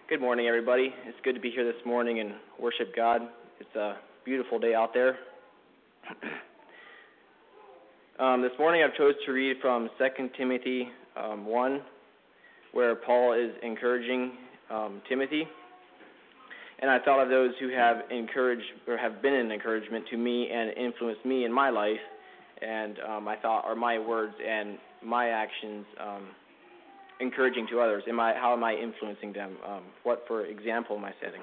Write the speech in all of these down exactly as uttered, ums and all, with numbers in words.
Good morning, everybody. It's good to be here this morning and worship God. It's a beautiful day out there. um, this morning I've chosen to read from Second Timothy um, one, where Paul is encouraging um, Timothy. And I thought of those who have encouraged or have been an encouragement to me and influenced me in my life. And um, I thought, are my words and my actions um, encouraging to others? Am I, how am I influencing them? Um, what, for example, am I setting?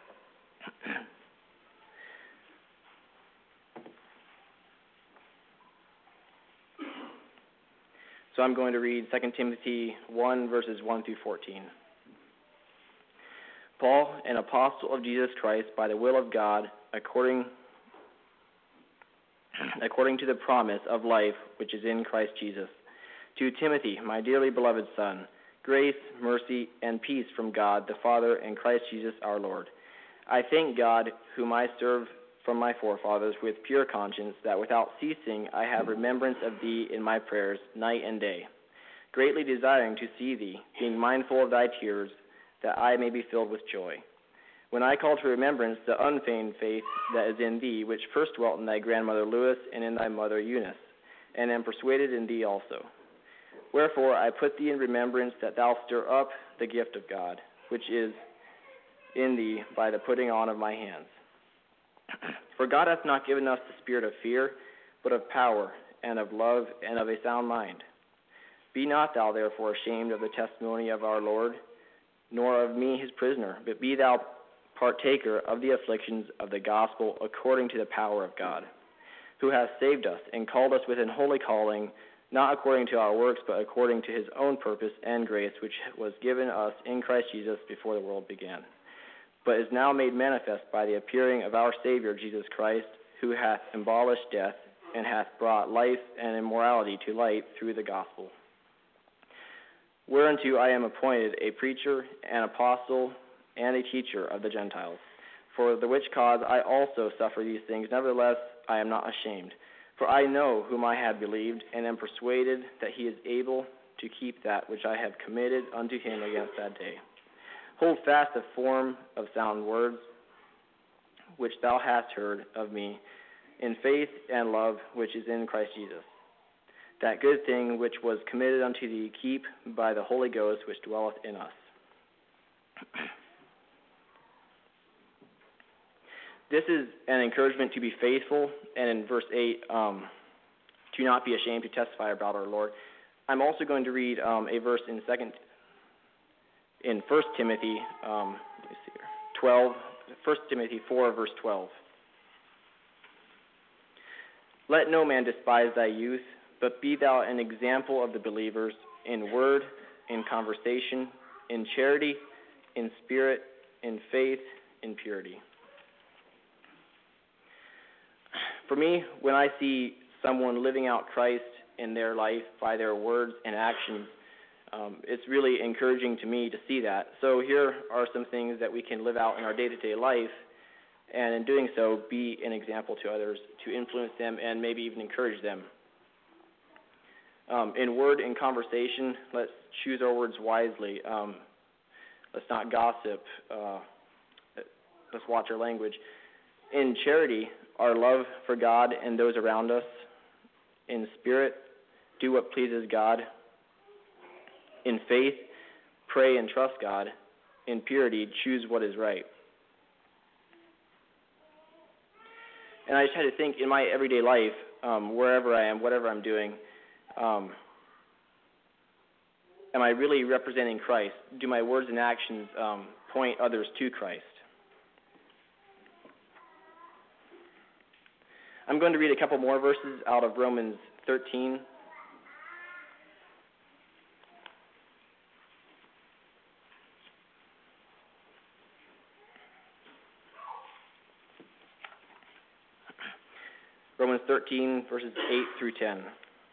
So I'm going to read Second Timothy one, verses one through fourteen. Paul, an apostle of Jesus Christ, by the will of God, according, according to the promise of life which is in Christ Jesus, to Timothy, my dearly beloved son, grace, mercy, and peace from God the Father and Christ Jesus our Lord. I thank God, whom I serve from my forefathers with pure conscience, that without ceasing I have remembrance of thee in my prayers night and day, greatly desiring to see thee, being mindful of thy tears, that I may be filled with joy. When I call to remembrance the unfeigned faith that is in thee, which first dwelt in thy grandmother Lois and in thy mother Eunice, and am persuaded in thee also. Wherefore I put thee in remembrance that thou stir up the gift of God, which is in thee by the putting on of my hands. For God hath not given us the spirit of fear, but of power, and of love, and of a sound mind. Be not thou therefore ashamed of the testimony of our Lord, nor of me his prisoner, but be thou partaker of the afflictions of the gospel according to the power of God, who hath saved us and called us with an holy calling, not according to our works, but according to his own purpose and grace, which was given us in Christ Jesus before the world began, but is now made manifest by the appearing of our Savior Jesus Christ, who hath abolished death and hath brought life and immortality to light through the gospel. Whereunto I am appointed a preacher, an apostle, and a teacher of the Gentiles. For the which cause I also suffer these things, nevertheless I am not ashamed. For I know whom I have believed, and am persuaded that he is able to keep that which I have committed unto him against that day. Hold fast the form of sound words, which thou hast heard of me, in faith and love which is in Christ Jesus. That good thing which was committed unto thee, keep by the Holy Ghost which dwelleth in us. This is an encouragement to be faithful, and in verse eight, um, to not be ashamed to testify about our Lord. I'm also going to read um, a verse in second, in First Timothy, um, let me see here, twelve, First Timothy four, verse twelve. Let no man despise thy youth, but be thou an example of the believers in word, in conversation, in charity, in spirit, in faith, in purity. For me, when I see someone living out Christ in their life by their words and actions, um, it's really encouraging to me to see that. So here are some things that we can live out in our day-to-day life, and in doing so, be an example to others, to influence them and maybe even encourage them. Um, in word and conversation, let's choose our words wisely. Um, let's not gossip. Uh, let's watch our language. In charity, our love for God and those around us. In spirit, do what pleases God. In faith, pray and trust God. In purity, choose what is right. And I just had to think in my everyday life, um, wherever I am, whatever I'm doing, um, am I really representing Christ? Do my words and actions um, point others to Christ? I'm going to read a couple more verses out of Romans thirteen. Romans thirteen, verses eight through ten.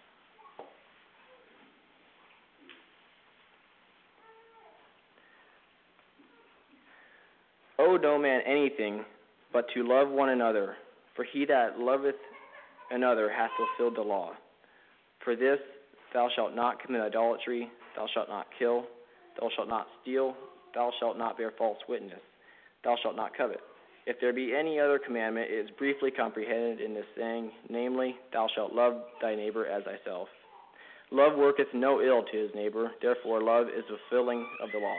Owe no man anything but to love one another, for he that loveth another hath fulfilled the law. For this, thou shalt not commit idolatry, thou shalt not kill, thou shalt not steal, thou shalt not bear false witness, thou shalt not covet. If there be any other commandment, it is briefly comprehended in this saying, namely, thou shalt love thy neighbor as thyself. Love worketh no ill to his neighbor, therefore love is fulfilling of the law.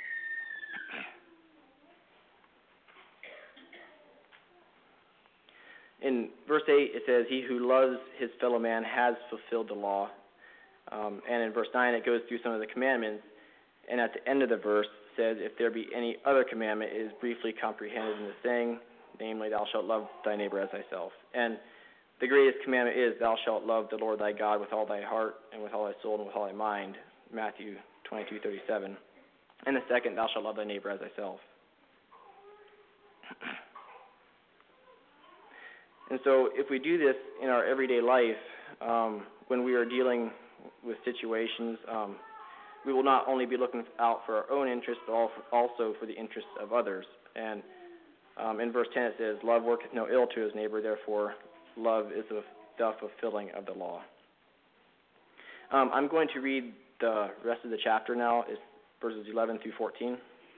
In verse eight, it says, he who loves his fellow man has fulfilled the law. Um, and in verse nine, it goes through some of the commandments. And at the end of the verse, it says, if there be any other commandment, it is briefly comprehended in the saying, namely, thou shalt love thy neighbor as thyself. And the greatest commandment is, thou shalt love the Lord thy God with all thy heart and with all thy soul and with all thy mind, Matthew twenty-two thirty-seven. And the second, thou shalt love thy neighbor as thyself. And so if we do this in our everyday life, um, when we are dealing with situations, um, we will not only be looking out for our own interests, but also for the interests of others. And um, in verse ten it says, love worketh no ill to his neighbor, therefore love is the fulfilling of the law. Um, I'm going to read the rest of the chapter now. It's verses eleven through fourteen.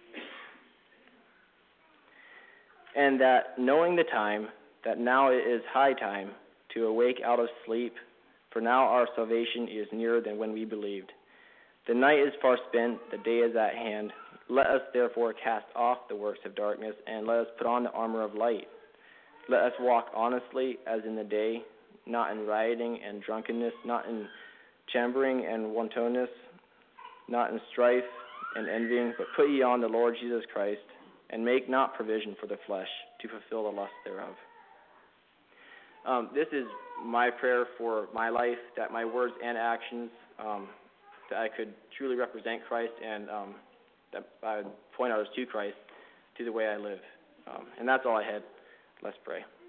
And that knowing the time, that now it is high time to awake out of sleep, for now our salvation is nearer than when we believed. The night is far spent, the day is at hand. Let us therefore cast off the works of darkness, and let us put on the armor of light. Let us walk honestly as in the day, not in rioting and drunkenness, not in chambering and wantonness, not in strife and envying, but put ye on the Lord Jesus Christ, and make not provision for the flesh to fulfill the lust thereof. Um, this is my prayer for my life, that my words and actions, um, that I could truly represent Christ and um, that I would point others to Christ through the way I live. Um, and that's all I had. Let's pray.